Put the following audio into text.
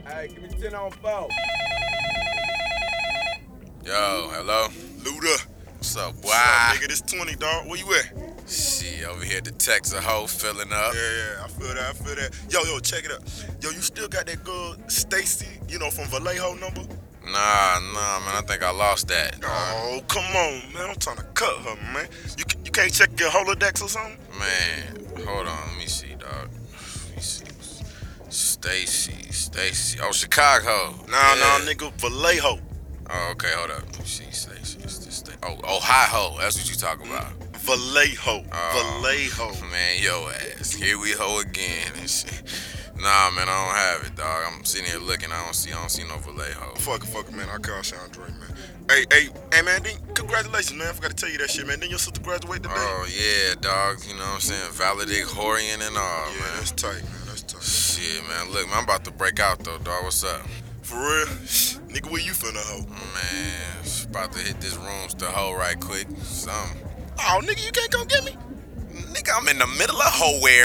Hey, give me 10 on 4. Yo, hello? Luda. What's up, boy? What's up, nigga? This 20, dog. Where you at? Shit, over here at the Texas hoe filling up. Yeah, I feel that. Yo, check it out. Yo, you still got that girl, Stacy, from Vallejo number? Nah, man, I think I lost that. Oh, come on, man. I'm trying to cut her, man. You can't check your Holodex or something? Man, hold on, let me see, dog. Let me see. Stacy. Oh, Chicago. Nah, Yeah. nigga, Vallejo. Oh, okay, hold up. Let me see, Stacy. Oh, Ohio. That's what you talking about. Vallejo. Oh, Vallejo. Man, yo ass. Here we ho again and shit. Nah, man, I don't have it, dog. I'm sitting here looking. I don't see no Vallejo. Fuck it, man. I call Chandra, man. Hey, man, congratulations, man. I forgot to tell you that shit, man. Then your sister graduate today. Oh, yeah, dog. You know what I'm saying? Valedictorian and all, Yeah, man. that's tight, man. That's tight. Shit, man. Look, man, I'm about to break out, though, dog. What's up? For real? Nigga, where you finna hoe? Man, about to hit this rooms to hoe right quick. Something. Oh, nigga, you can't come get me? Nigga, I'm in the middle of hoe